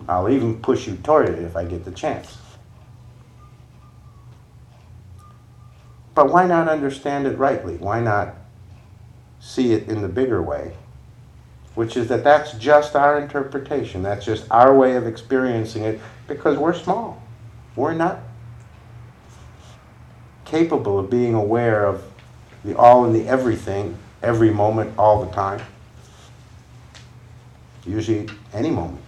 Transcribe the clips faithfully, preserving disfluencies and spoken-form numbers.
I'll even push you toward it if I get the chance. But why not understand it rightly? Why not see it in the bigger way? Which is that that's just our interpretation. That's just our way of experiencing it because we're small. We're not capable of being aware of the all and the everything, every moment, all the time. Usually any moment.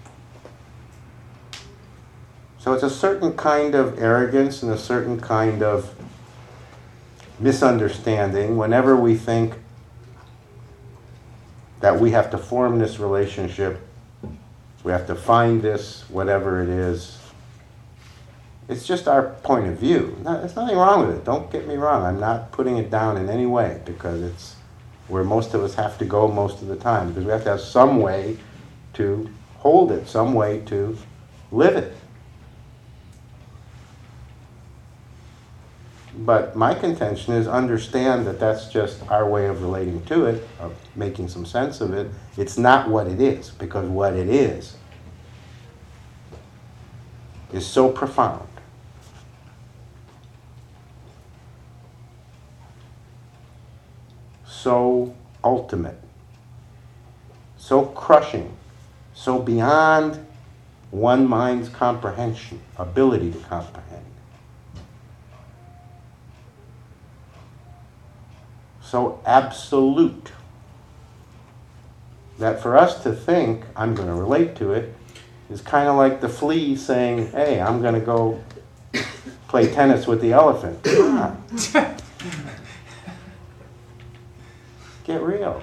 So it's a certain kind of arrogance and a certain kind of misunderstanding whenever we think that we have to form this relationship, we have to find this, whatever it is. It's just our point of view. No, there's nothing wrong with it. Don't get me wrong. I'm not putting it down in any way because it's where most of us have to go most of the time because we have to have some way to hold it, some way to live it. But my contention is understand that that's just our way of relating to it, of making some sense of it. It's not what it is, because what it is is so profound. So ultimate, so crushing, so beyond one mind's comprehension, ability to comprehend. So absolute that for us to think, I'm going to relate to it, is kind of like the flea saying, hey, I'm going to go play tennis with the elephant. Come on. Get real.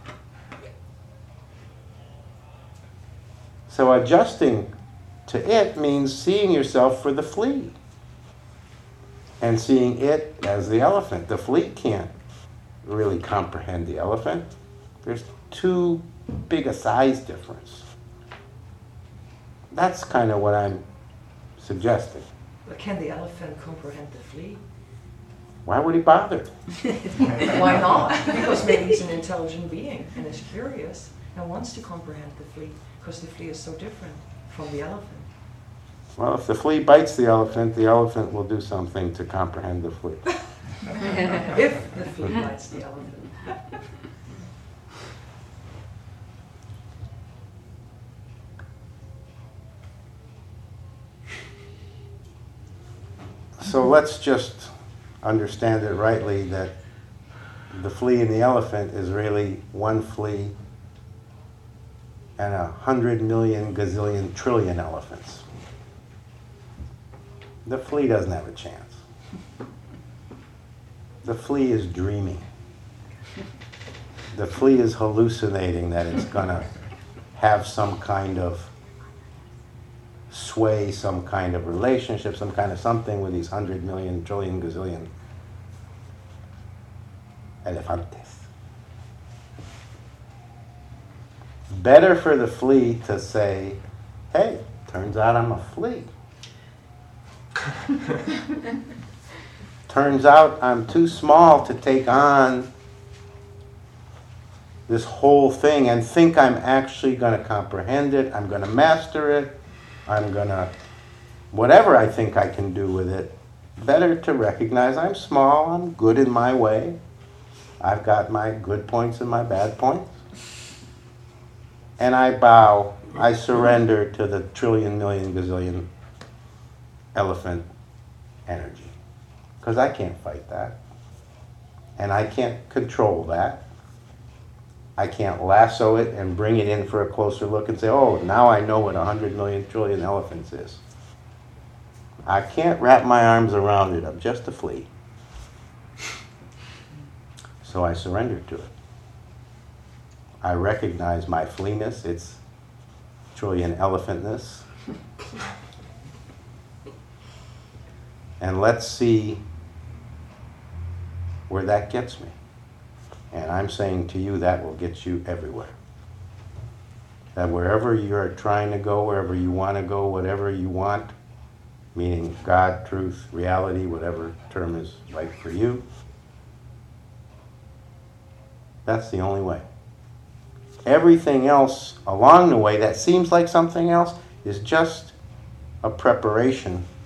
So adjusting to it means seeing yourself for the flea and seeing it as the elephant. The flea can't really comprehend the elephant. There's too big a size difference. That's kind of what I'm suggesting. But can the elephant comprehend the flea? Why would he bother? Why not? Because maybe he's an intelligent being and is curious and wants to comprehend the flea because the flea is so different from the elephant. Well, if the flea bites the elephant, the elephant will do something to comprehend the flea. If the flea bites the elephant. So let's just understand it rightly that the flea and the elephant is really one flea and a hundred million, gazillion, trillion elephants. The flea doesn't have a chance. The flea is dreaming. The flea is hallucinating that it's going to have some kind of sway, some kind of relationship, some kind of something with these hundred million, trillion, gazillion elefantes. Better for the flea to say, hey, turns out I'm a flea. Turns out I'm too small to take on this whole thing and think I'm actually going to comprehend it, I'm going to master it, I'm going to, whatever I think I can do with it. Better to recognize I'm small, I'm good in my way. I've got my good points and my bad points. And I bow, I surrender to the trillion, million, gazillion elephant energy. Because I can't fight that. And I can't control that. I can't lasso it and bring it in for a closer look and say, oh, now I know what a hundred million trillion elephants is. I can't wrap my arms around it. I'm just a flea. So I surrender to it. I recognize my fleeness, its trillion elephantness. And let's see where that gets me. And I'm saying to you that will get you everywhere. That wherever you're trying to go, wherever you want to go, whatever you want, meaning God, truth, reality, whatever term is right for you, that's the only way. Everything else along the way that seems like something else is just a preparation